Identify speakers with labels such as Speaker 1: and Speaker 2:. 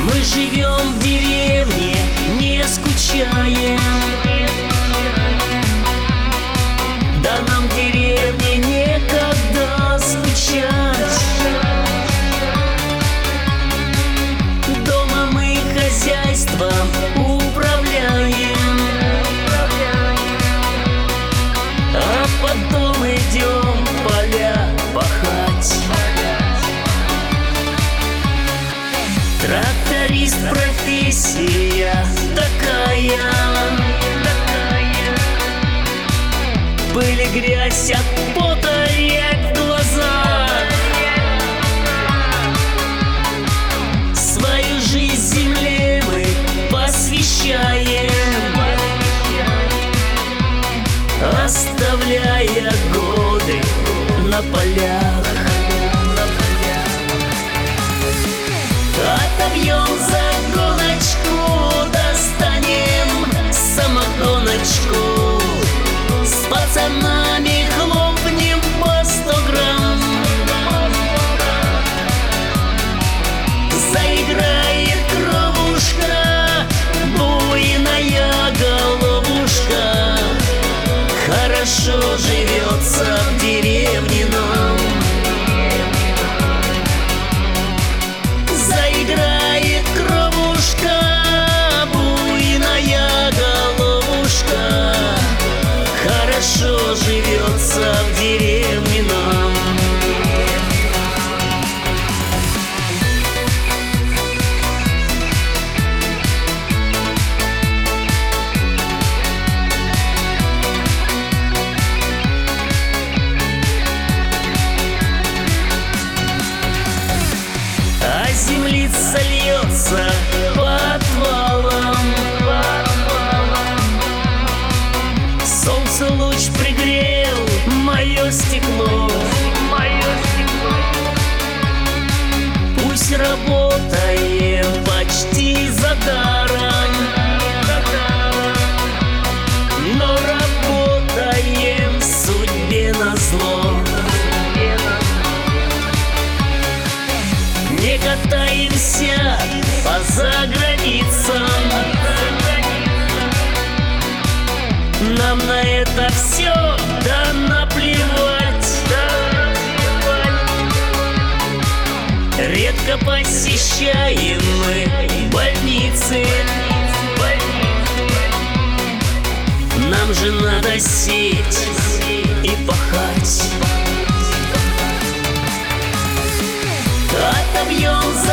Speaker 1: Мы живем в деревне, не скучаем. Да нам в деревне некогда скучать. Дома мы хозяйством управляем, а потом идем поля пахать. Тракторист профессия такая. Пыль и грязь от пота рябь в глазах. Свою жизнь земле мы посвящаем, оставляя годы на полях. Отобьем загоночку, достанем самогоночку, с пацанами хлопнем по 100 грамм. Заиграет кровушка, буйная головушка. Хорошо живется в деревне нам. Заиграет кровушка, буйная головушка. Хорошо живется в деревне нам. А землица льется по отвалам. Солнце луч пригрел мое стекло. Пусть работаем почти за даром, но работаем судьбе назло. Не катаемся по заграницам. Нам на это все да наплевать. Редко посещаем мы больницы. Нам же надо сеять и пахать. Отобьем